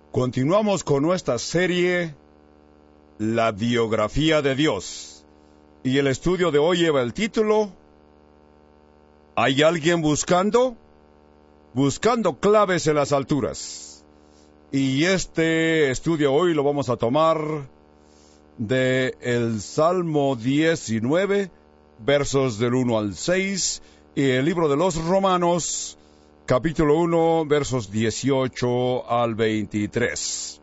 Continuamos con nuestra serie, La biografía de Dios. Y el estudio de hoy lleva el título, ¿Hay alguien buscando? Buscando claves en las alturas. Y este estudio hoy lo vamos a tomar de el Salmo 19, versos del 1 al 6, y el libro de los Romanos, capítulo 1, versos 18 al 23.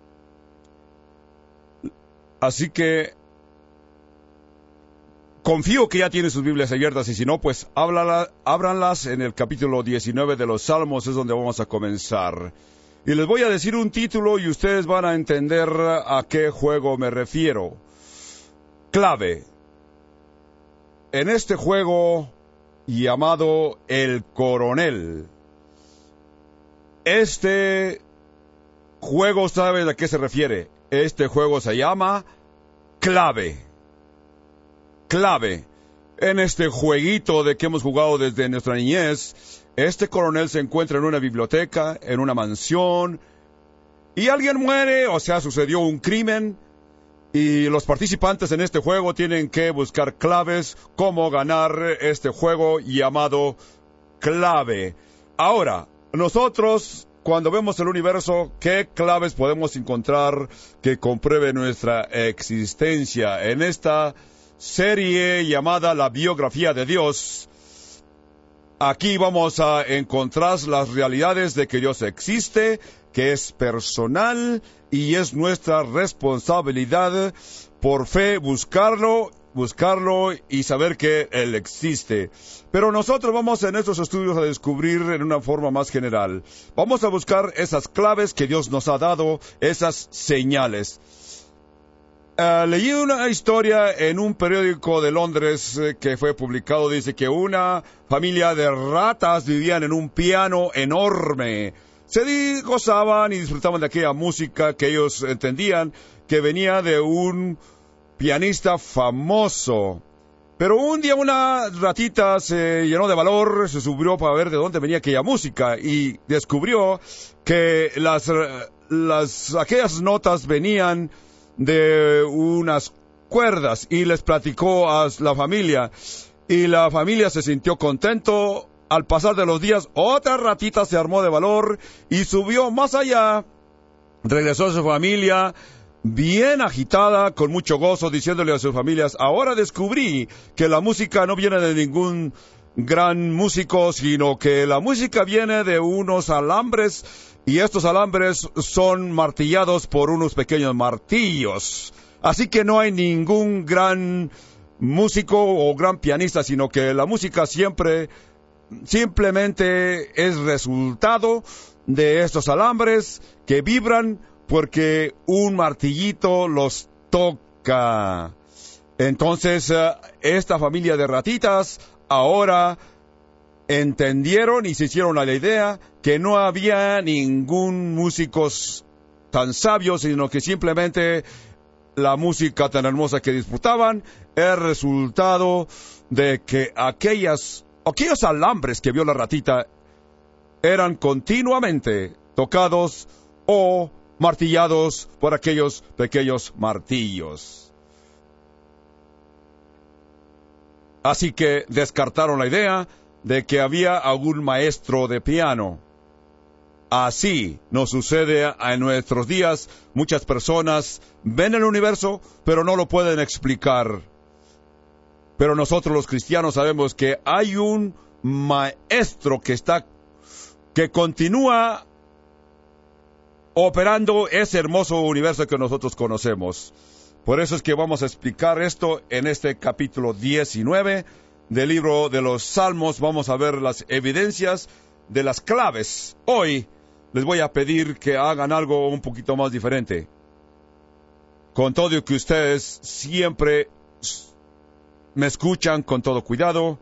Así que confío que ya tienen sus Biblias abiertas, y si no, pues ábranlas en el capítulo 19 de los Salmos, es donde vamos a comenzar. Y les voy a decir un título y ustedes van a entender a qué juego me refiero. Clave. En este juego llamado El Coronel. Este juego, ¿saben a qué se refiere? Este juego se llama Clave. Clave. En este jueguito de que hemos jugado desde nuestra niñez, este coronel se encuentra en una biblioteca, en una mansión, y alguien muere, o sea, sucedió un crimen, y los participantes en este juego tienen que buscar claves, cómo ganar este juego llamado Clave. Ahora, nosotros, cuando vemos el universo, ¿qué claves podemos encontrar que compruebe nuestra existencia? En esta serie llamada La biografía de Dios, aquí vamos a encontrar las realidades de que Dios existe, que es personal y es nuestra responsabilidad por fe buscarlo y saber que Él existe. Pero nosotros vamos en estos estudios a descubrir en una forma más general. Vamos a buscar esas claves que Dios nos ha dado, esas señales. Leí una historia en un periódico de Londres que fue publicado. Dice que una familia de ratas vivían en un piano enorme. Se gozaban y disfrutaban de aquella música que ellos entendían que venía de un pianista famoso. Pero un día una ratita se llenó de valor, se subió para ver de dónde venía aquella música y descubrió que aquellas notas venían de unas cuerdas, y les platicó a la familia, y la familia se sintió contento. Al pasar de los días, otra ratita se armó de valor y subió más allá. Regresó a su familia bien agitada, con mucho gozo, diciéndole a sus familias: ahora descubrí que la música no viene de ningún gran músico, sino que la música viene de unos alambres, y estos alambres son martillados por unos pequeños martillos. Así que no hay ningún gran músico o gran pianista, sino que la música simplemente es resultado de estos alambres que vibran porque un martillito los toca. Entonces, esta familia de ratitas ahora entendieron y se hicieron a la idea que no había ningún músico tan sabio, sino que simplemente la música tan hermosa que disfrutaban es resultado de que aquellos alambres que vio la ratita eran continuamente tocados o martillados por aquellos pequeños martillos. Así que descartaron la idea de que había algún maestro de piano. Así nos sucede en nuestros días. Muchas personas ven el universo, pero no lo pueden explicar. Pero nosotros los cristianos sabemos que hay un maestro que continúa operando ese hermoso universo que nosotros conocemos. Por eso es que vamos a explicar esto en este capítulo 19 del libro de los Salmos. Vamos a ver las evidencias de las claves. Hoy les voy a pedir que hagan algo un poquito más diferente. Con todo y que ustedes siempre me escuchan con todo cuidado,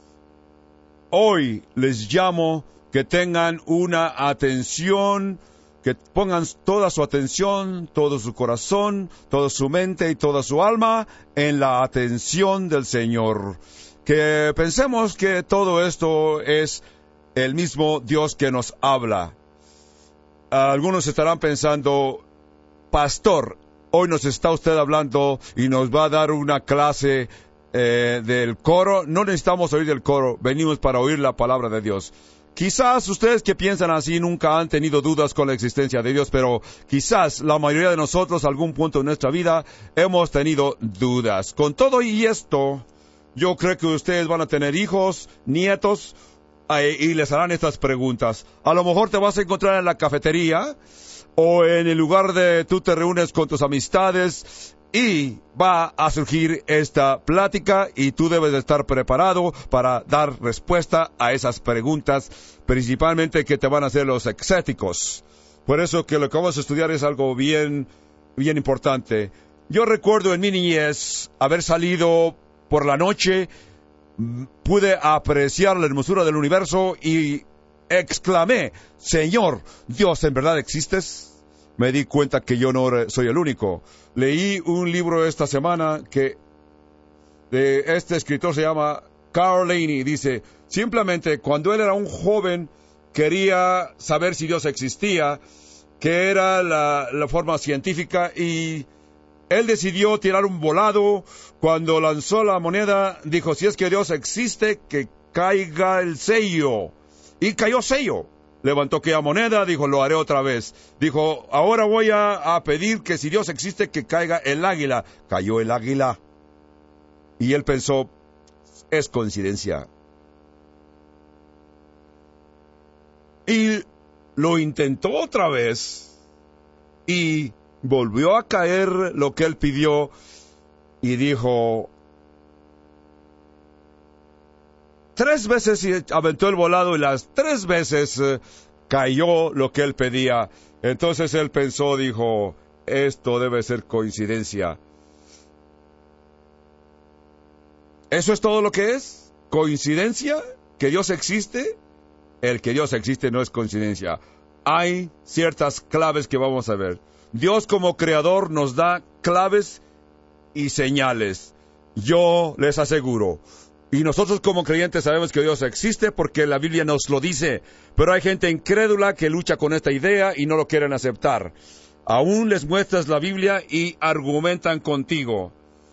hoy les llamo que tengan una atención, que pongan toda su atención, todo su corazón, toda su mente y toda su alma en la atención del Señor. Que pensemos que todo esto es el mismo Dios que nos habla. Algunos estarán pensando, pastor, hoy nos está usted hablando y nos va a dar una clase del coro. No necesitamos oír del coro, venimos para oír la palabra de Dios. Quizás ustedes que piensan así nunca han tenido dudas con la existencia de Dios, pero quizás la mayoría de nosotros, a algún punto en nuestra vida, hemos tenido dudas. Con todo y esto, yo creo que ustedes van a tener hijos, nietos, y les harán estas preguntas. A lo mejor te vas a encontrar en la cafetería, o en el lugar de tú te reúnes con tus amistades, y va a surgir esta plática y tú debes de estar preparado para dar respuesta a esas preguntas, principalmente que te van a hacer los exéticos. Por eso que lo que vamos a estudiar es algo bien importante. Yo recuerdo en mi niñez haber salido por la noche, pude apreciar la hermosura del universo y exclamé, Señor, Dios, ¿en verdad existes? Me di cuenta que yo no soy el único. Leí un libro esta semana que de este escritor se llama Carl Laney. Dice, simplemente cuando él era un joven quería saber si Dios existía, que era la forma científica, y él decidió tirar un volado. Cuando lanzó la moneda, dijo, si es que Dios existe, que caiga el sello. Y cayó sello. Levantó aquella moneda, dijo, lo haré otra vez. Dijo, ahora voy a pedir que si Dios existe, que caiga el águila. Cayó el águila. Y él pensó, es coincidencia. Y lo intentó otra vez. Y volvió a caer lo que él pidió. Y dijo, 3 veces aventó el volado y las 3 veces cayó lo que él pedía. Entonces él pensó, dijo, esto debe ser coincidencia. ¿Eso es todo lo que es? ¿Coincidencia? ¿Que Dios existe? El que Dios existe no es coincidencia. Hay ciertas claves que vamos a ver. Dios como creador nos da claves y señales. Yo les aseguro, y nosotros como creyentes sabemos que Dios existe porque la Biblia nos lo dice, pero hay gente incrédula que lucha con esta idea y no lo quieren aceptar. Aún les muestras la Biblia y argumentan contigo.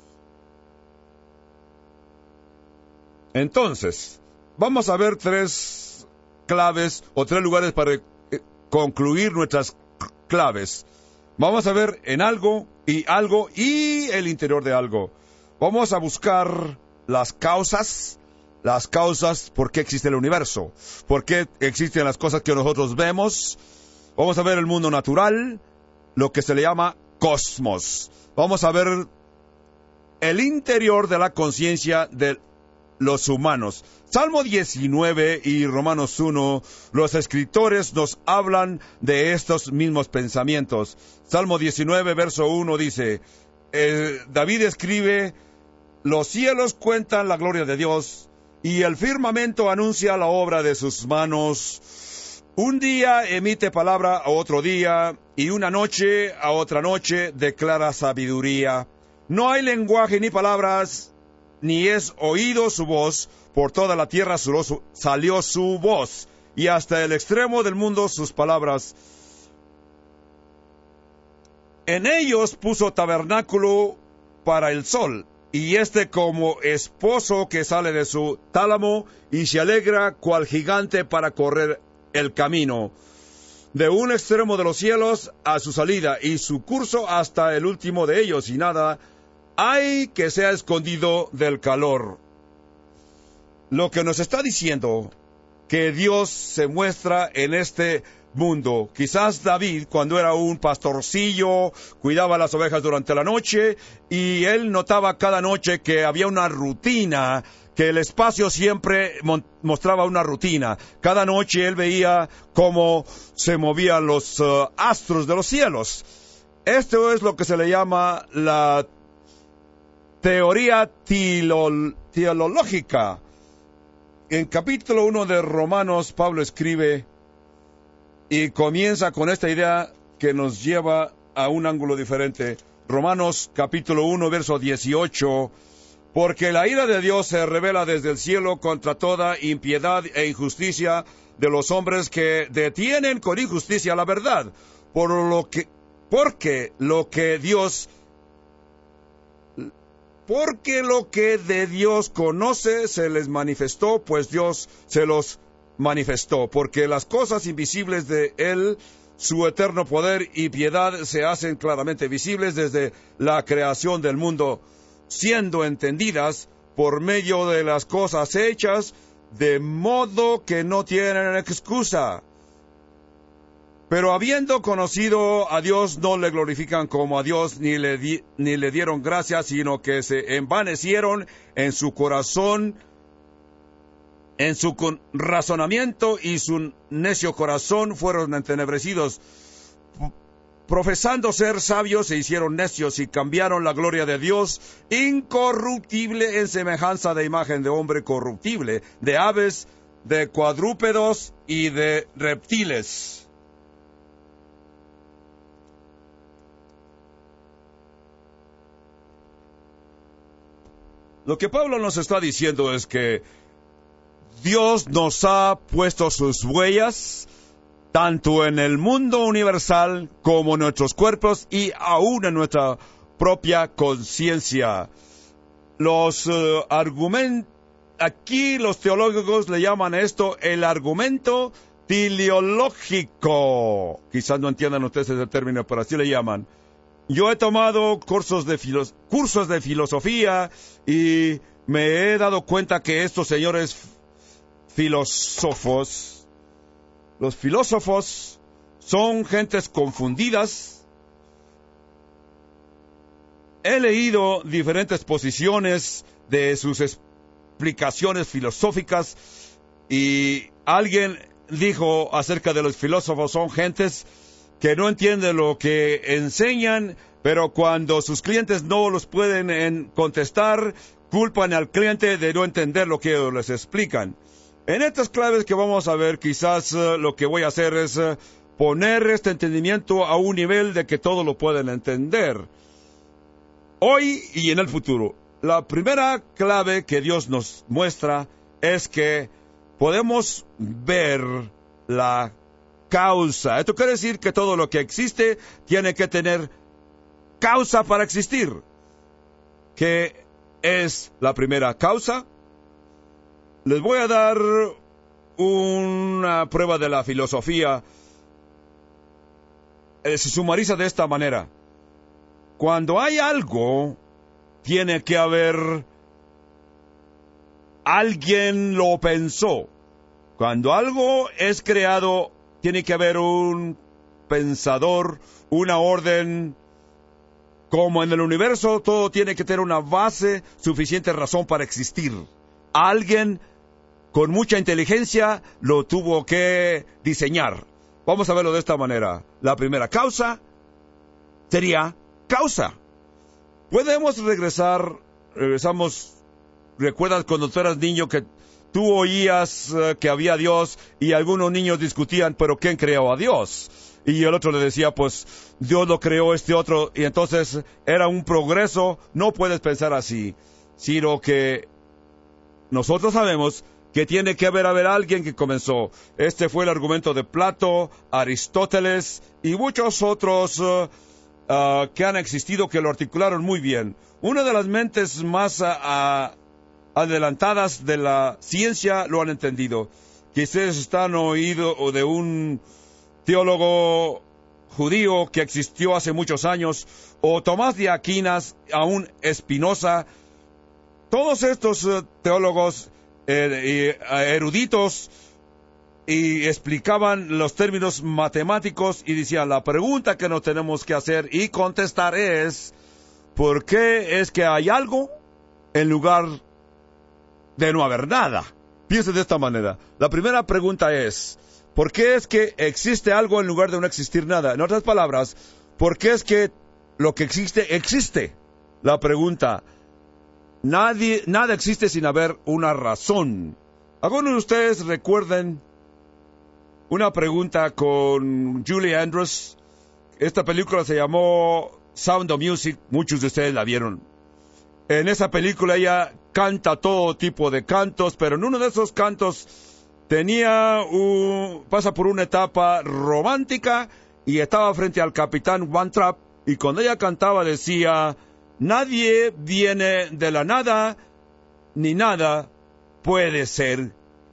Entonces, vamos a ver 3 claves o 3 lugares para concluir nuestras claves. Vamos a ver en algo y el interior de algo. Vamos a buscar las causas, por qué existe el universo, por qué existen las cosas que nosotros vemos. Vamos a ver el mundo natural, lo que se le llama cosmos. Vamos a ver el interior de la conciencia de los humanos. Salmo 19 y Romanos 1, los escritores nos hablan de estos mismos pensamientos. Salmo 19, verso 1 dice, David escribe, los cielos cuentan la gloria de Dios, y el firmamento anuncia la obra de sus manos. Un día emite palabra a otro día, y una noche a otra noche declara sabiduría. No hay lenguaje ni palabras, ni es oído su voz. Por toda la tierra salió su voz, y hasta el extremo del mundo sus palabras. En ellos puso tabernáculo para el sol, y como esposo que sale de su tálamo, y se alegra cual gigante para correr el camino. De un extremo de los cielos a su salida, y su curso hasta el último de ellos, y nada hay que sea escondido del calor. Lo que nos está diciendo que Dios se muestra en este mundo. Quizás David, cuando era un pastorcillo, cuidaba las ovejas durante la noche, y él notaba cada noche que había una rutina, que el espacio siempre mostraba una rutina. Cada noche él veía cómo se movían los astros de los cielos. Esto es lo que se le llama la teoría teológica. En capítulo 1 de Romanos, Pablo escribe y comienza con esta idea que nos lleva a un ángulo diferente. Romanos capítulo 1, verso 18. Porque la ira de Dios se revela desde el cielo contra toda impiedad e injusticia de los hombres que detienen con injusticia la verdad, porque lo que de Dios conoce se les manifestó, pues Dios se los manifestó, porque las cosas invisibles de Él, su eterno poder y piedad, se hacen claramente visibles desde la creación del mundo, siendo entendidas por medio de las cosas hechas, de modo que no tienen excusa. Pero habiendo conocido a Dios, no le glorifican como a Dios, ni le dieron gracias, sino que se envanecieron en su corazón, en su razonamiento, y su necio corazón fueron entenebrecidos. Profesando ser sabios, se hicieron necios y cambiaron la gloria de Dios incorruptible en semejanza de imagen de hombre corruptible, de aves, de cuadrúpedos y de reptiles. Lo que Pablo nos está diciendo es que Dios nos ha puesto sus huellas, tanto en el mundo universal como en nuestros cuerpos y aún en nuestra propia conciencia. Aquí los teólogos le llaman esto el argumento teleológico. Quizás no entiendan ustedes ese término, pero así le llaman. Yo he tomado cursos de filosofía y me he dado cuenta que estos señores filósofos, los filósofos son gentes confundidas. He leído diferentes posiciones de sus explicaciones filosóficas y alguien dijo acerca de los filósofos: son gentes que no entienden lo que enseñan, pero cuando sus clientes no los pueden contestar, culpan al cliente de no entender lo que les explican. En estas claves que vamos a ver, quizás lo que voy a hacer es poner este entendimiento a un nivel de que todos lo pueden entender, hoy y en el futuro. La primera clave que Dios nos muestra es que podemos ver la causa. Esto quiere decir que todo lo que existe tiene que tener causa para existir. ¿Qué es la primera causa? Les voy a dar una prueba de la filosofía. Se sumariza de esta manera: cuando hay algo, tiene que haber alguien lo pensó. Cuando algo es creado, tiene que haber un pensador, una orden. Como en el universo, todo tiene que tener una base, suficiente razón para existir. Alguien con mucha inteligencia lo tuvo que diseñar. Vamos a verlo de esta manera. La primera causa sería causa. Regresamos, ¿recuerdas cuando tú eras niño que tú oías que había Dios y algunos niños discutían, pero ¿quién creó a Dios? Y el otro le decía, pues Dios lo creó este otro, y entonces era un progreso. No puedes pensar así, sino que nosotros sabemos que tiene que haber alguien que comenzó. Este fue el argumento de Plato, Aristóteles y muchos otros que han existido, que lo articularon muy bien. Una de las mentes más adelantadas de la ciencia lo han entendido. Quizás están oído de un teólogo judío que existió hace muchos años, o Tomás de Aquinas, aún Espinosa. Todos estos teólogos eruditos y explicaban los términos matemáticos y decían: la pregunta que nos tenemos que hacer y contestar es ¿por qué es que hay algo en lugar de no haber nada? Piense de esta manera. La primera pregunta es: ¿por qué es que existe algo en lugar de no existir nada? En otras palabras, ¿por qué es que lo que existe existe? La pregunta: nada existe sin haber una razón. Algunos de ustedes recuerden una pregunta con Julie Andrews. Esta película se llamó Sound of Music. Muchos de ustedes la vieron. En esa película ella canta todo tipo de cantos, pero en uno de esos cantos pasa por una etapa romántica y estaba frente al capitán Van Trapp, y cuando ella cantaba decía: nadie viene de la nada, ni nada puede ser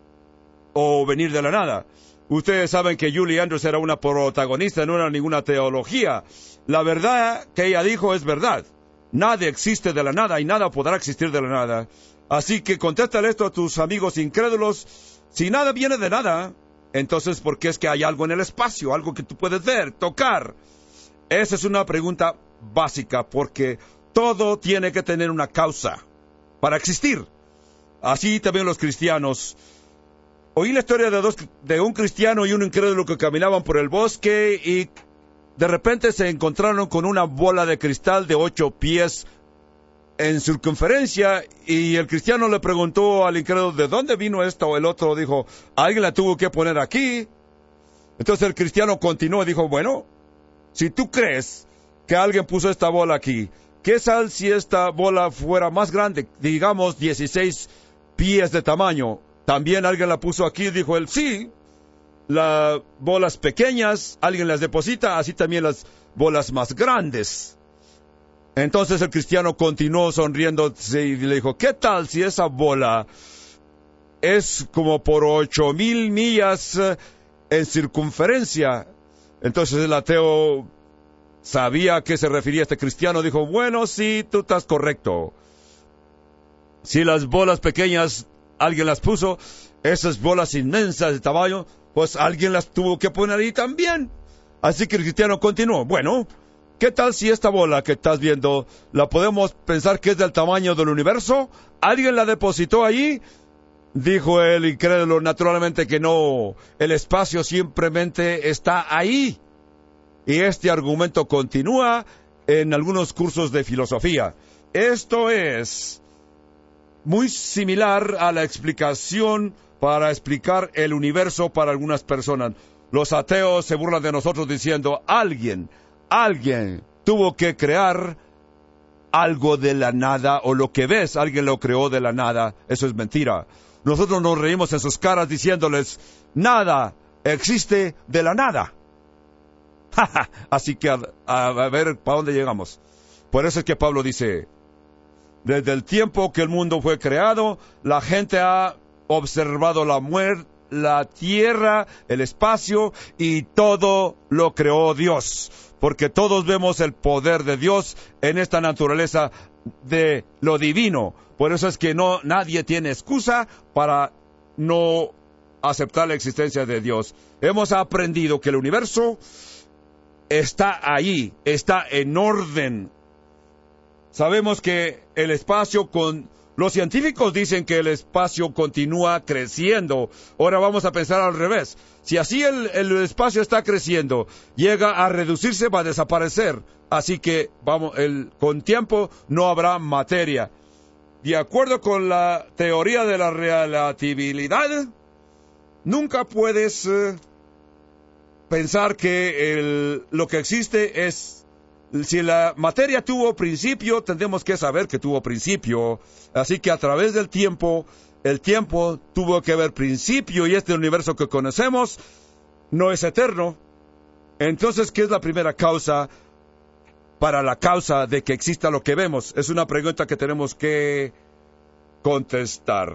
o venir de la nada. Ustedes saben que Julie Andrews era una protagonista, no era ninguna teología. La verdad que ella dijo es verdad. Nada existe de la nada y nada podrá existir de la nada. Así que contéstale esto a tus amigos incrédulos. Si nada viene de nada, entonces ¿por qué es que hay algo en el espacio? Algo que tú puedes ver, tocar. Esa es una pregunta básica, porque todo tiene que tener una causa para existir. Así también los cristianos. Oí la historia de un cristiano y un incrédulo que caminaban por el bosque y de repente se encontraron con una bola de cristal de 8 pies en circunferencia, y el cristiano le preguntó al incrédulo: ¿de dónde vino esto? El otro dijo: alguien la tuvo que poner aquí. Entonces el cristiano continuó y dijo: bueno, si tú crees que alguien puso esta bola aquí, ¿qué tal si esta bola fuera más grande? Digamos 16 pies de tamaño. ¿También alguien la puso aquí? Dijo él: sí. Las bolas pequeñas, alguien las deposita, así también las bolas más grandes. Entonces el cristiano continuó sonriendo y le dijo: ¿qué tal si esa bola es como por 8,000 millas en circunferencia? Entonces el ateo sabía a qué se refería este cristiano. Dijo: bueno, sí, tú estás correcto. Si las bolas pequeñas alguien las puso, esas bolas inmensas de tamaño, pues alguien las tuvo que poner ahí también. Así que el cristiano continuó: bueno, ¿qué tal si esta bola que estás viendo la podemos pensar que es del tamaño del universo? ¿Alguien la depositó allí? Dijo el incrédulo: naturalmente que no. El espacio simplemente está ahí. Y este argumento continúa en algunos cursos de filosofía. Esto es muy similar a la explicación para explicar el universo para algunas personas. Los ateos se burlan de nosotros diciendo: alguien tuvo que crear algo de la nada, o lo que ves, alguien lo creó de la nada. Eso es mentira. Nosotros nos reímos en sus caras diciéndoles: nada existe de la nada. Así que a ver para dónde llegamos. Por eso es que Pablo dice: desde el tiempo que el mundo fue creado, la gente ha observado la tierra, el espacio, y todo lo creó Dios. Porque todos vemos el poder de Dios en esta naturaleza de lo divino. Por eso es que nadie tiene excusa para no aceptar la existencia de Dios. Hemos aprendido que el universo está ahí, está en orden. Sabemos que el espacio los científicos dicen que el espacio continúa creciendo. Ahora vamos a pensar al revés. Si así el espacio está creciendo, llega a reducirse, va a desaparecer. Así que con tiempo no habrá materia. De acuerdo con la teoría de la relatividad, nunca puedes pensar que lo que existe es... Si la materia tuvo principio, tendremos que saber que tuvo principio. Así que a través del tiempo, el tiempo tuvo que haber principio, y este universo que conocemos no es eterno. Entonces, ¿qué es la primera causa para la causa de que exista lo que vemos? Es una pregunta que tenemos que contestar.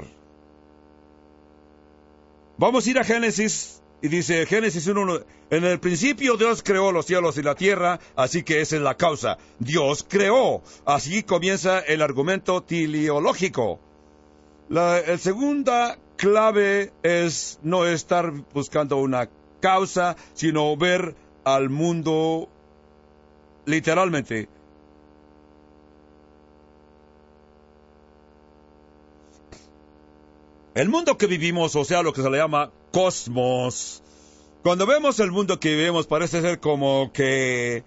Vamos a ir a Génesis. Y dice Génesis 1:1, en el principio Dios creó los cielos y la tierra, así que esa es la causa. Dios creó. Así comienza el argumento teleológico. La segunda clave es no estar buscando una causa, sino ver al mundo literalmente. El mundo que vivimos, o sea, lo que se le llama cosmos. Cuando vemos el mundo que vivimos, parece ser como que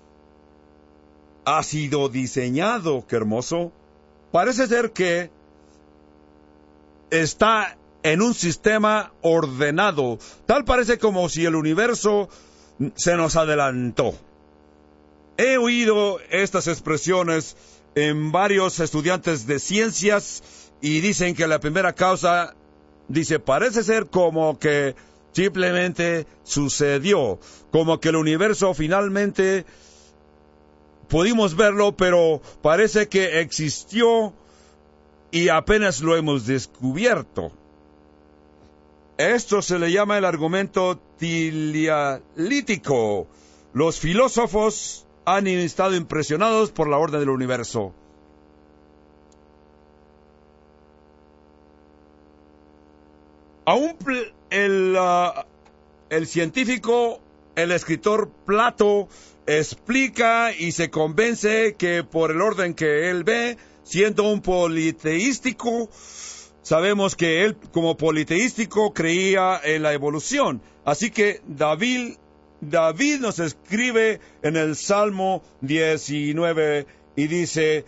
ha sido diseñado. ¡Qué hermoso! Parece ser que está en un sistema ordenado. Tal parece como si el universo se nos adelantó. He oído estas expresiones en varios estudiantes de ciencias y dicen que la primera causa dice, parece ser como que simplemente sucedió, como que el universo finalmente pudimos verlo, pero parece que existió y apenas lo hemos descubierto. Esto se le llama el argumento teleolítico. Los filósofos han estado impresionados por la orden del universo. Aún el científico, el escritor Plato, explica y se convence que por el orden que él ve, siendo un politeístico, sabemos que él como politeístico creía en la evolución. Así que David nos escribe en el Salmo 19 y dice,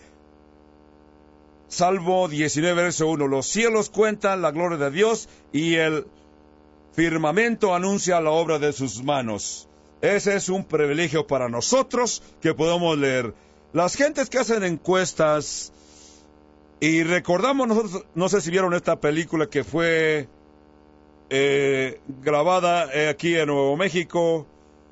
Salmo 19, verso 1, los cielos cuentan la gloria de Dios y el firmamento anuncia la obra de sus manos. Ese es un privilegio para nosotros que podemos leer. Las gentes que hacen encuestas, y recordamos nosotros, no sé si vieron esta película que fue grabada aquí en Nuevo México.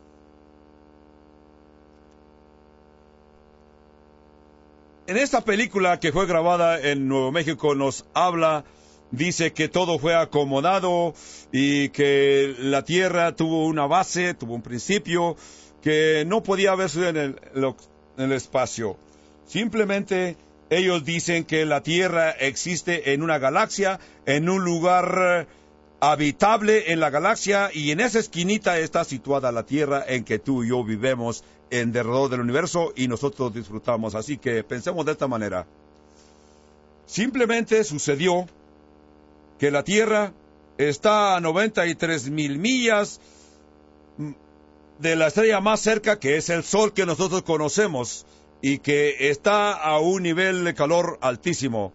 En esta película que fue grabada en Nuevo México nos habla, dice que todo fue acomodado y que la Tierra tuvo una base, tuvo un principio, que no podía verse en el espacio. Simplemente ellos dicen que la Tierra existe en una galaxia, en un lugar habitable en la galaxia, y en esa esquinita está situada la Tierra en que tú y yo vivimos en derredor del universo y nosotros disfrutamos. Así que pensemos de esta manera. Simplemente sucedió que la Tierra está a 93,000 millas de la estrella más cerca, que es el Sol que nosotros conocemos, y que está a un nivel de calor altísimo.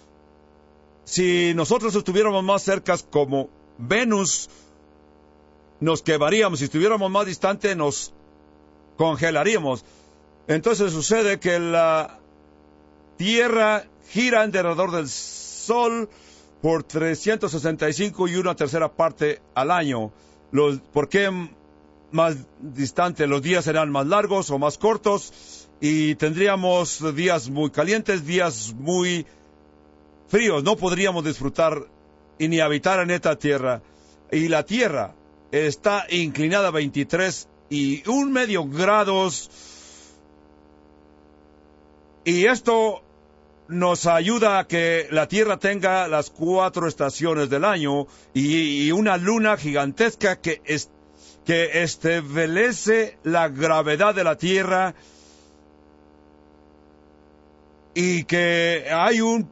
Si nosotros estuviéramos más cerca como Venus, nos quemaríamos. Si estuviéramos más distante, nos congelaríamos. Entonces sucede que la Tierra gira en derredor del Sol por 365 y una tercera parte al año. ¿Por qué más distante? Los días serán más largos o más cortos, y tendríamos días muy calientes, días muy fríos. No podríamos disfrutar y ni habitar en esta tierra. Y la Tierra está inclinada a 23,1 grados. Y esto nos ayuda a que la Tierra tenga las 4 estaciones del año y una luna gigantesca que establece la gravedad de la Tierra, y que hay un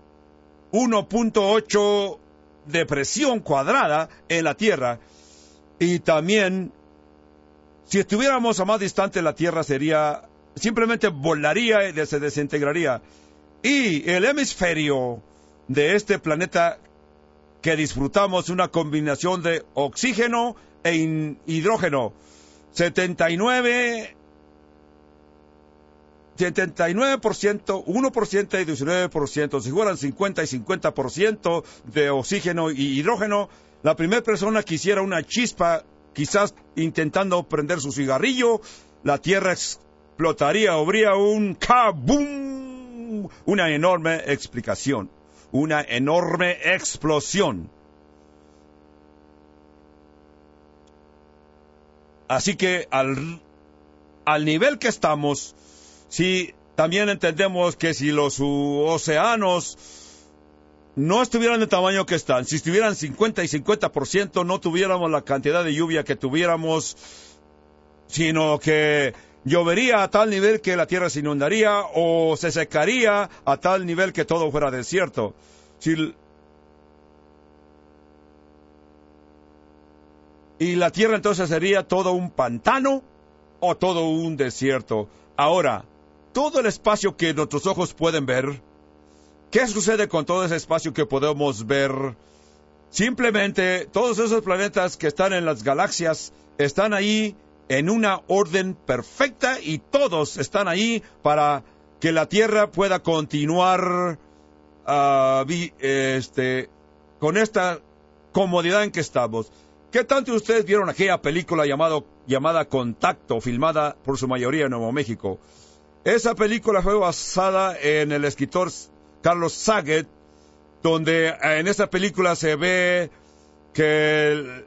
1.8 de presión cuadrada en la Tierra. Y también, si estuviéramos a más distante, la Tierra simplemente volaría y se desintegraría. Y el hemisferio de este planeta que disfrutamos, una combinación de oxígeno e hidrógeno, 79%, 1% y 19%. Si fueran 50 y 50% de oxígeno y hidrógeno, la primera persona que hiciera una chispa, quizás intentando prender su cigarrillo, la Tierra explotaría, habría un ¡kaboom! Una enorme explicación, una enorme explosión. Así que al nivel que estamos, si también entendemos que si los océanos no estuvieran del tamaño que están, si estuvieran 50 y 50%, no tuviéramos la cantidad de lluvia que tuviéramos, sino que llovería a tal nivel que la tierra se inundaría, o se secaría a tal nivel que todo fuera desierto. Y la tierra entonces sería todo un pantano o todo un desierto. Ahora, todo el espacio que nuestros ojos pueden ver, ¿qué sucede con todo ese espacio que podemos ver? Simplemente todos esos planetas que están en las galaxias están ahí en una orden perfecta, y todos están ahí para que la Tierra pueda continuar con esta comodidad en que estamos. ¿Qué tanto ustedes vieron aquella película llamada Contacto, filmada por su mayoría en Nuevo México? Esa película fue basada en el escritor Carlos Saget, donde en esa película se ve que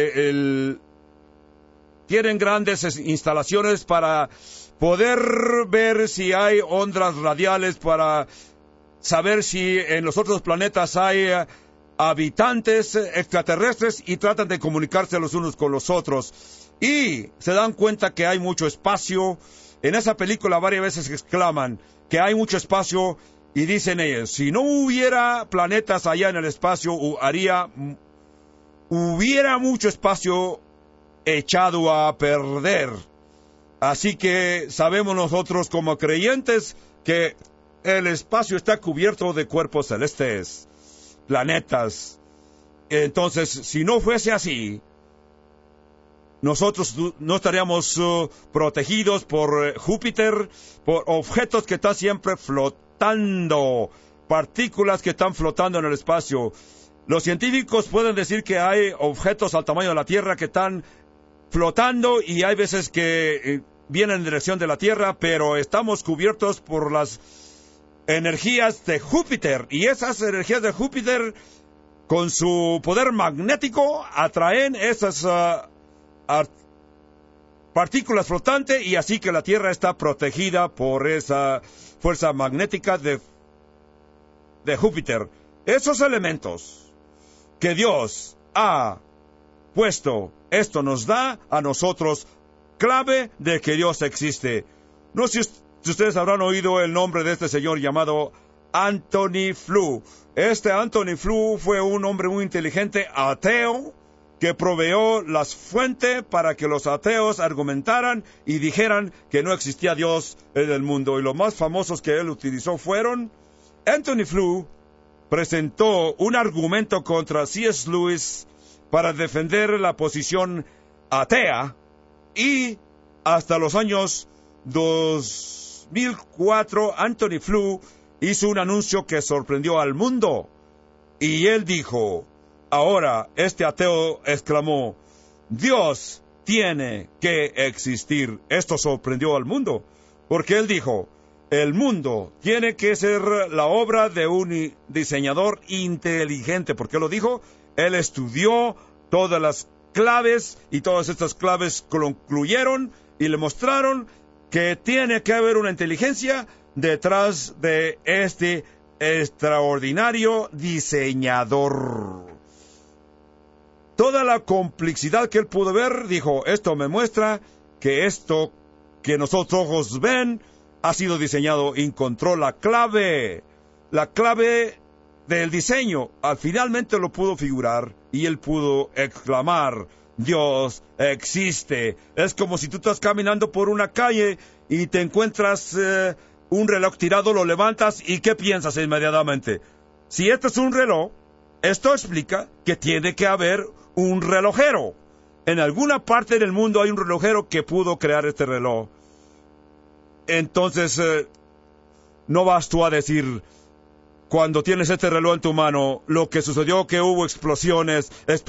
tienen grandes instalaciones para poder ver si hay ondas radiales, para saber si en los otros planetas hay habitantes extraterrestres, y tratan de comunicarse los unos con los otros. Y se dan cuenta que hay mucho espacio. En esa película varias veces exclaman que hay mucho espacio, y dicen ellos, si no hubiera planetas allá en el espacio, hubiera mucho espacio echado a perder. Así que sabemos nosotros como creyentes que el espacio está cubierto de cuerpos celestes, planetas. Entonces, si no fuese así, nosotros no estaríamos protegidos por Júpiter, por objetos que están siempre flotando, partículas que están flotando en el espacio. Los científicos pueden decir que hay objetos al tamaño de la Tierra que están flotando, y hay veces que vienen en dirección de la Tierra, pero estamos cubiertos por las energías de Júpiter, y esas energías de Júpiter, con su poder magnético, atraen esas partículas flotantes, y así que la Tierra está protegida por esa fuerza magnética de Júpiter. Esos elementos que Dios ha puesto, esto nos da a nosotros clave de que Dios existe. No sé si ustedes habrán oído el nombre de este señor llamado Anthony Flew. Este Anthony Flew fue un hombre muy inteligente, ateo, que proveyó las fuentes para que los ateos argumentaran y dijeran que no existía Dios en el mundo. Y los más famosos que él utilizó fueron: Anthony Flew presentó un argumento contra C.S. Lewis para defender la posición atea, y hasta los años 2004 Anthony Flew hizo un anuncio que sorprendió al mundo, y él dijo, ahora este ateo exclamó, Dios tiene que existir. Esto sorprendió al mundo, porque él dijo, el mundo tiene que ser la obra de un diseñador inteligente. ¿Por qué lo dijo? Él estudió todas las claves, y todas estas claves concluyeron y le mostraron que tiene que haber una inteligencia detrás de este extraordinario diseñador. Toda la complejidad que él pudo ver, dijo, esto me muestra que esto que nuestros ojos ven ha sido diseñado, y encontró la clave del diseño. Finalmente lo pudo figurar, y él pudo exclamar, Dios existe. Es como si tú estás caminando por una calle y te encuentras un reloj tirado, lo levantas, y ¿qué piensas inmediatamente? Si este es un reloj, esto explica que tiene que haber un relojero. En alguna parte del mundo hay un relojero que pudo crear este reloj. Entonces, no vas tú a decir, cuando tienes este reloj en tu mano, lo que sucedió, que hubo explosiones,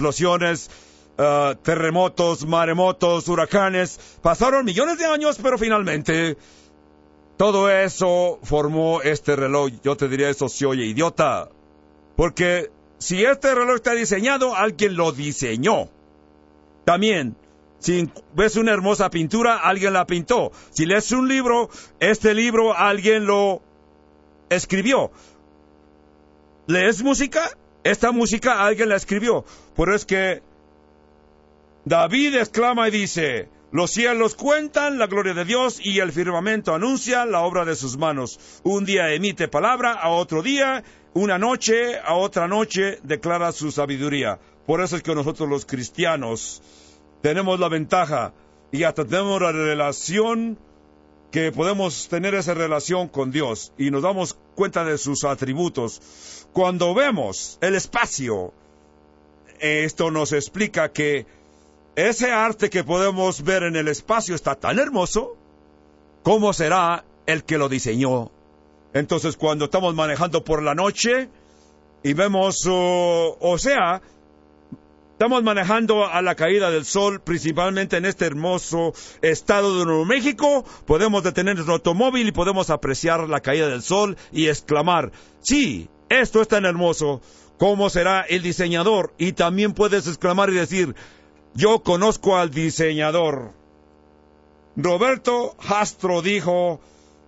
terremotos, maremotos, huracanes, pasaron millones de años, pero finalmente todo eso formó este reloj. Yo te diría, eso se oye idiota, porque si este reloj está diseñado, alguien lo diseñó. También, si ves una hermosa pintura, alguien la pintó. Si lees un libro, este libro alguien lo escribió. ¿Lees música? Esta música alguien la escribió. Por eso es que David exclama y dice, los cielos cuentan la gloria de Dios, y el firmamento anuncia la obra de sus manos. Un día emite palabra, a otro día, una noche, a otra noche, declara su sabiduría. Por eso es que nosotros los cristianos tenemos la ventaja, y hasta tenemos la relación, que podemos tener esa relación con Dios, y nos damos cuenta de sus atributos. Cuando vemos el espacio, esto nos explica que ese arte que podemos ver en el espacio está tan hermoso, ¿cómo será el que lo diseñó? Entonces, cuando estamos manejando por la noche y vemos, Estamos manejando a la caída del sol, principalmente en este hermoso estado de Nuevo México. Podemos detener nuestro automóvil y podemos apreciar la caída del sol y exclamar, sí, esto es tan hermoso. ¿Cómo será el diseñador? Y también puedes exclamar y decir, yo conozco al diseñador. Roberto Castro dijo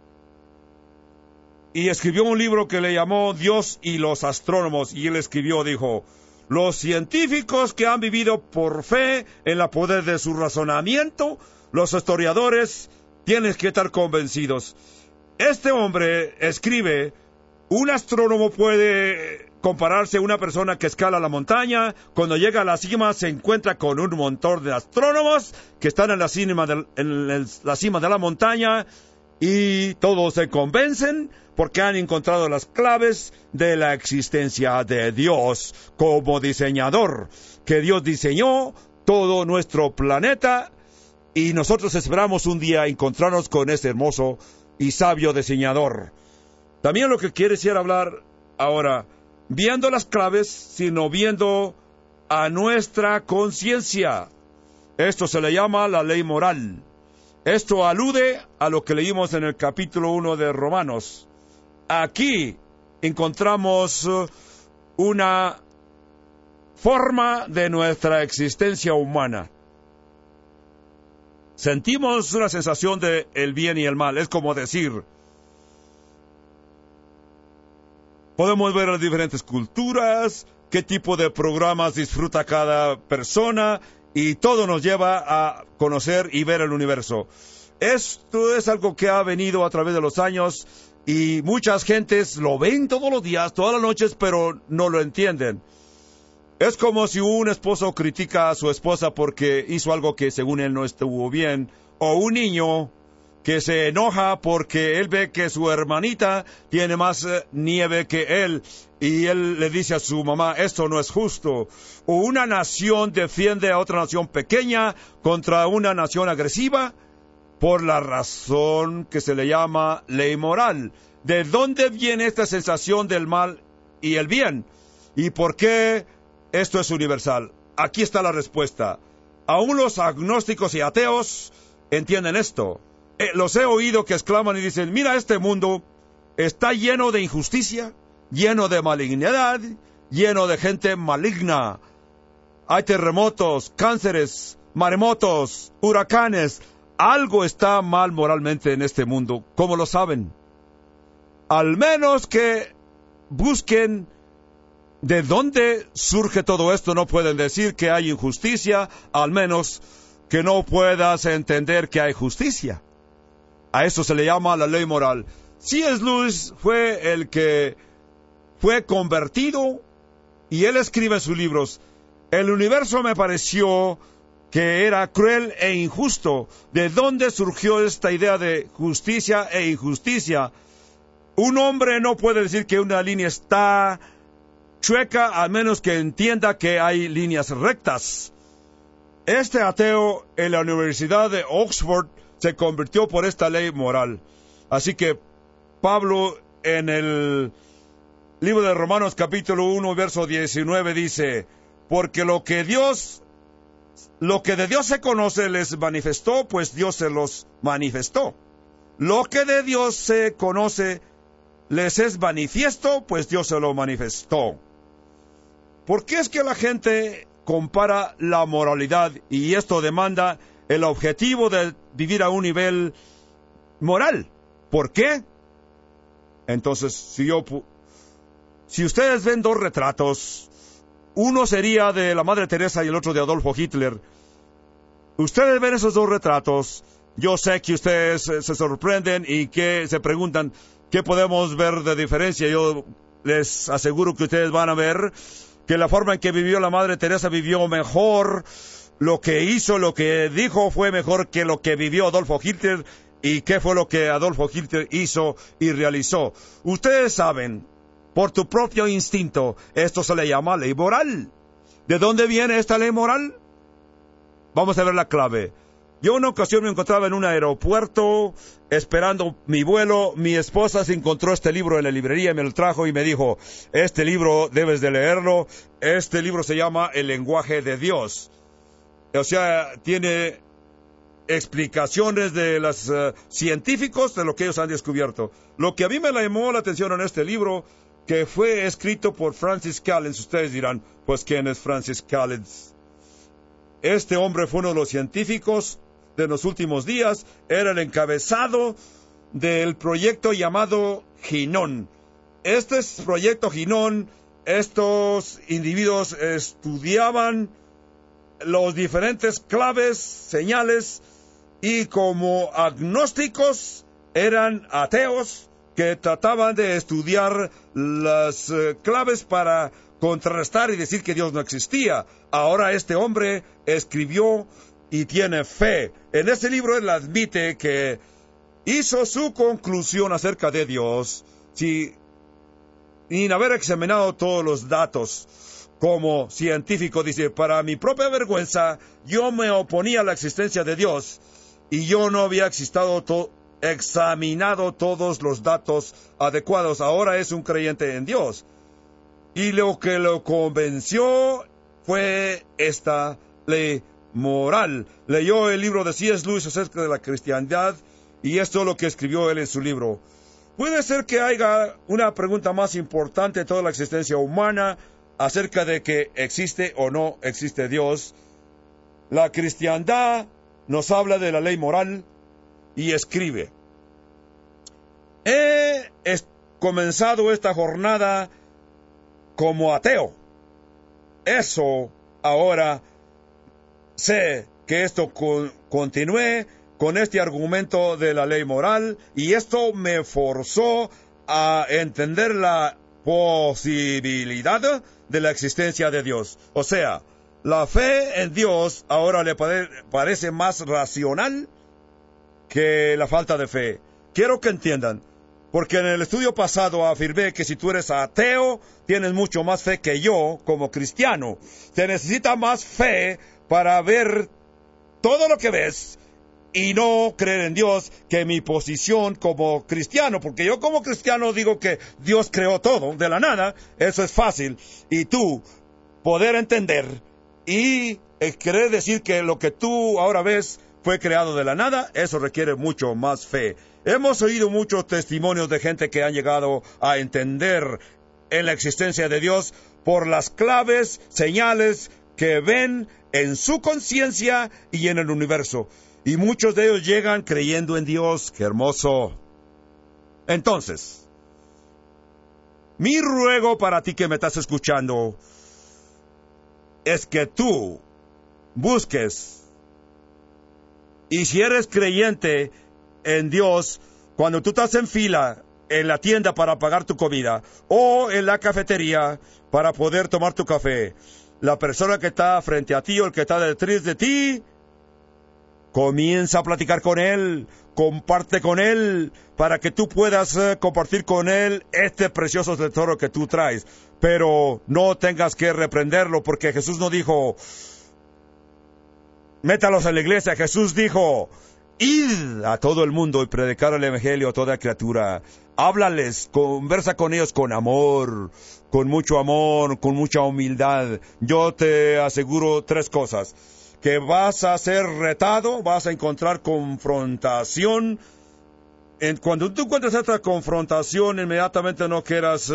y escribió un libro que le llamó Dios y los astrónomos. Y él escribió, dijo, los científicos que han vivido por fe en el poder de su razonamiento, los historiadores, tienen que estar convencidos. Este hombre escribe, un astrónomo puede compararse a una persona que escala la montaña. Cuando llega a la cima se encuentra con un montón de astrónomos que están en la cima de la montaña y todos se convencen porque han encontrado las claves de la existencia de Dios como diseñador, que Dios diseñó todo nuestro planeta y nosotros esperamos un día encontrarnos con este hermoso y sabio diseñador. También lo que quiere decir hablar ahora, viendo las claves, sino viendo a nuestra conciencia. Esto se le llama la ley moral. Esto alude a lo que leímos en el capítulo 1 de Romanos. Aquí encontramos una forma de nuestra existencia humana. Sentimos una sensación de el bien y el mal. Es como decir, podemos ver las diferentes culturas, qué tipo de programas disfruta cada persona, y todo nos lleva a conocer y ver el universo. Esto es algo que ha venido a través de los años, y muchas gentes lo ven todos los días, todas las noches, pero no lo entienden. Es como si un esposo critica a su esposa porque hizo algo que según él no estuvo bien, o un niño que se enoja porque él ve que su hermanita tiene más nieve que él, y él le dice a su mamá, esto no es justo. O una nación defiende a otra nación pequeña contra una nación agresiva, por la razón que se le llama ley moral. ¿De dónde viene esta sensación del mal y el bien? ¿Y por qué esto es universal? Aquí está la respuesta. Aún los agnósticos y ateos entienden esto. Los he oído que exclaman y dicen, mira, este mundo está lleno de injusticia, lleno de malignidad, lleno de gente maligna. Hay terremotos, cánceres, maremotos, huracanes. Algo está mal moralmente en este mundo. ¿Cómo lo saben? Al menos que busquen de dónde surge todo esto, no pueden decir que hay injusticia, al menos que no puedas entender que hay justicia. A eso se le llama la ley moral. C.S. Lewis fue el que fue convertido y él escribe en sus libros, el universo me pareció que era cruel e injusto. ¿De dónde surgió esta idea de justicia e injusticia? Un hombre no puede decir que una línea está chueca a menos que entienda que hay líneas rectas. Este ateo en la Universidad de Oxford se convirtió por esta ley moral. Así que Pablo en el libro de Romanos capítulo 1 verso 19 dice, porque lo que de Dios se conoce les manifestó, pues Dios se los manifestó. Lo que de Dios se conoce les es manifiesto, pues Dios se lo manifestó. ¿Por qué es que la gente compara la moralidad y esto demanda el objetivo de vivir a un nivel moral? ¿Por qué? Entonces, si ustedes ven dos retratos, uno sería de la Madre Teresa y el otro de Adolfo Hitler. Ustedes ven esos dos retratos, yo sé que ustedes se sorprenden y que se preguntan, ¿qué podemos ver de diferencia? Yo les aseguro que ustedes van a ver que la forma en que vivió la Madre Teresa vivió mejor, lo que hizo, lo que dijo fue mejor que lo que vivió Adolfo Hitler, y qué fue lo que Adolfo Hitler hizo y realizó. Ustedes saben, por tu propio instinto, esto se le llama ley moral. ¿De dónde viene esta ley moral? Vamos a ver la clave. Yo una ocasión me encontraba en un aeropuerto esperando mi vuelo. Mi esposa se encontró este libro en la librería y me lo trajo y me dijo, este libro debes de leerlo. Este libro se llama El lenguaje de Dios. O sea, tiene explicaciones de los científicos de lo que ellos han descubierto. Lo que a mí me llamó la atención en este libro, que fue escrito por Francis Collins. Ustedes dirán, pues, ¿quién es Francis Collins? Este hombre fue uno de los científicos de los últimos días. Era el encabezado del proyecto llamado Ginón. Este proyecto Ginón, estos individuos estudiaban los diferentes claves, señales, y como agnósticos eran ateos que trataban de estudiar las claves para contrarrestar y decir que Dios no existía. Ahora este hombre escribió y tiene fe. En este libro él admite que hizo su conclusión acerca de Dios sin haber examinado todos los datos. Como científico dice, para mi propia vergüenza, yo me oponía a la existencia de Dios y yo no había examinado todos los datos adecuados. Ahora es un creyente en Dios. Y lo que lo convenció fue esta ley moral. Leyó el libro de C.S. Lewis acerca de la cristiandad y esto es lo que escribió él en su libro. Puede ser que haya una pregunta más importante de toda la existencia humana acerca de que existe o no existe Dios. La cristiandad nos habla de la ley moral y escribe: he comenzado esta jornada como ateo. Eso ahora sé que esto continúe con este argumento de la ley moral, y esto me forzó a entender la posibilidad de la existencia de Dios. O sea, la fe en Dios ahora le parece más racional que la falta de fe. Quiero que entiendan, porque en el estudio pasado afirmé que si tú eres ateo, tienes mucho más fe que yo como cristiano. Te necesita más fe para ver todo lo que ves y no creer en Dios que mi posición como cristiano, porque yo como cristiano digo que Dios creó todo de la nada. Eso es fácil, y tú poder entender y querer decir que lo que tú ahora ves fue creado de la nada, eso requiere mucho más fe. Hemos oído muchos testimonios de gente que han llegado a entender en la existencia de Dios por las claves, señales que ven en su conciencia y en el universo. Y muchos de ellos llegan creyendo en Dios. ¡Qué hermoso! Entonces, mi ruego para ti que me estás escuchando es que tú busques, y si eres creyente en Dios, cuando tú estás en fila en la tienda para pagar tu comida o en la cafetería para poder tomar tu café, la persona que está frente a ti o el que está detrás de ti, comienza a platicar con él, comparte con él, para que tú puedas compartir con él este precioso tesoro que tú traes. Pero no tengas que reprenderlo, porque Jesús no dijo, métalos a la iglesia. Jesús dijo, id a todo el mundo y predicar el evangelio a toda criatura. Háblales, conversa con ellos con amor, con mucha humildad. Yo te aseguro 3 cosas. Que vas a ser retado, vas a encontrar confrontación. Cuando tú encuentres esta confrontación, inmediatamente no quieras,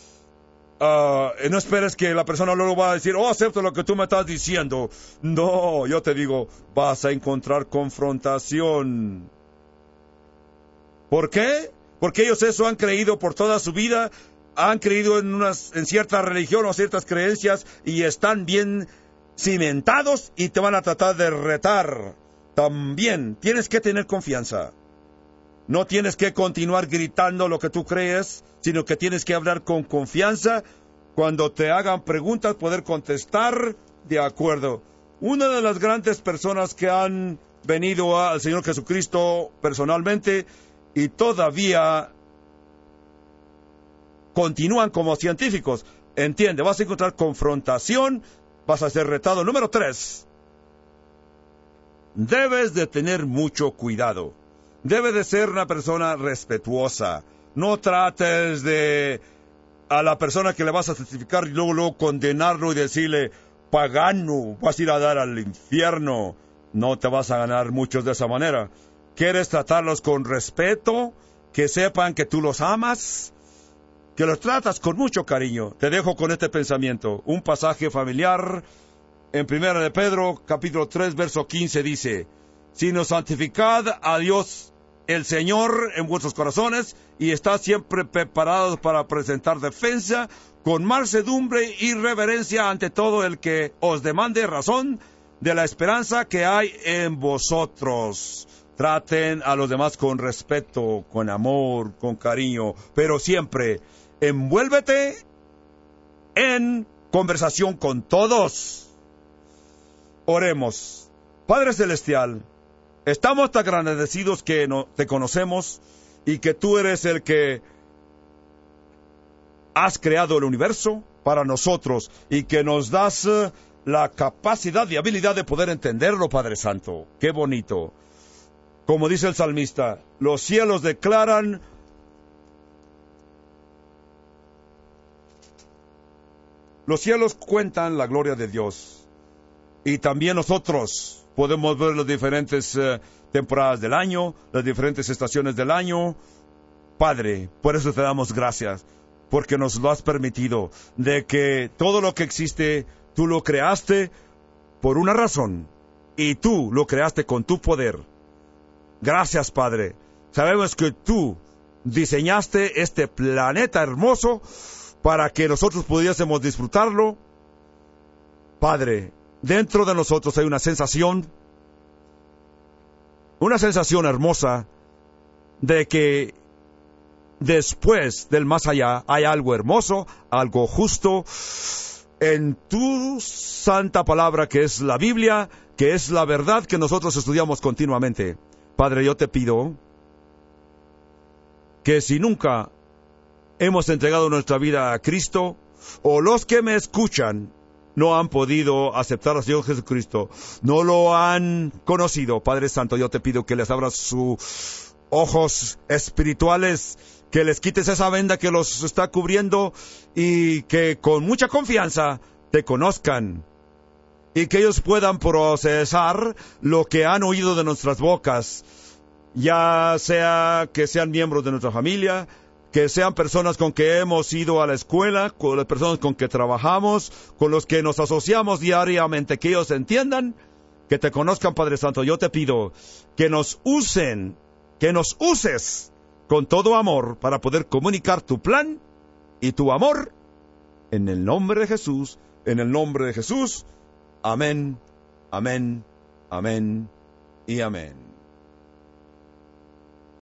no esperes que la persona luego va a decir, oh, acepto lo que tú me estás diciendo. No, yo te digo, vas a encontrar confrontación. ¿Por qué? Porque ellos eso han creído por toda su vida, han creído en cierta religión o ciertas creencias y están bien cimentados y te van a tratar de retar. También tienes que tener confianza. No tienes que continuar gritando lo que tú crees, sino que tienes que hablar con confianza. Cuando te hagan preguntas, poder contestar de acuerdo. Una de las grandes personas que han venido al Señor Jesucristo personalmente y todavía continúan como científicos. Entiende, vas a encontrar confrontación, vas a ser retado. Número 3. debes de tener mucho cuidado. Debes de ser una persona respetuosa. No trates de a la persona que le vas a testificar y luego condenarlo y decirle, pagano, vas a ir a dar al infierno. No te vas a ganar muchos de esa manera. ¿Quieres tratarlos con respeto? Que sepan que tú los amas, que los tratas con mucho cariño. Te dejo con este pensamiento. Un pasaje familiar en 1 de Pedro, capítulo 3, verso 15 dice, sino santificad a Dios el Señor en vuestros corazones y estad siempre preparados para presentar defensa con mansedumbre y reverencia ante todo el que os demande razón de la esperanza que hay en vosotros. Traten a los demás con respeto, con amor, con cariño, pero siempre envuélvete en conversación con todos. Oremos. Padre Celestial, estamos tan agradecidos que te conocemos y que tú eres el que has creado el universo para nosotros y que nos das la capacidad y habilidad de poder entenderlo, Padre Santo. ¡Qué bonito! Como dice el salmista, los cielos declaran los cielos cuentan la gloria de Dios. Y también nosotros podemos ver las diferentes temporadas del año, las diferentes estaciones del año. Padre, por eso te damos gracias, porque nos lo has permitido, de que todo lo que existe, tú lo creaste por una razón, y tú lo creaste con tu poder. Gracias, Padre. Sabemos que tú diseñaste este planeta hermoso para que nosotros pudiésemos disfrutarlo. Padre, dentro de nosotros hay una sensación hermosa de que después del más allá hay algo hermoso, algo justo, en tu santa palabra que es la Biblia, que es la verdad que nosotros estudiamos continuamente. Padre, yo te pido que si nunca hemos entregado nuestra vida a Cristo, o los que me escuchan no han podido aceptar al Señor Jesucristo, no lo han conocido, Padre Santo, yo te pido que les abras sus ojos espirituales, que les quites esa venda que los está cubriendo y que con mucha confianza te conozcan y que ellos puedan procesar lo que han oído de nuestras bocas, ya sea que sean miembros de nuestra familia, que sean personas con que hemos ido a la escuela, con las personas con que trabajamos, con los que nos asociamos diariamente, que ellos entiendan, que te conozcan, Padre Santo. Yo te pido que nos uses con todo amor para poder comunicar tu plan y tu amor en el nombre de Jesús, Amén, amén, amén y amén.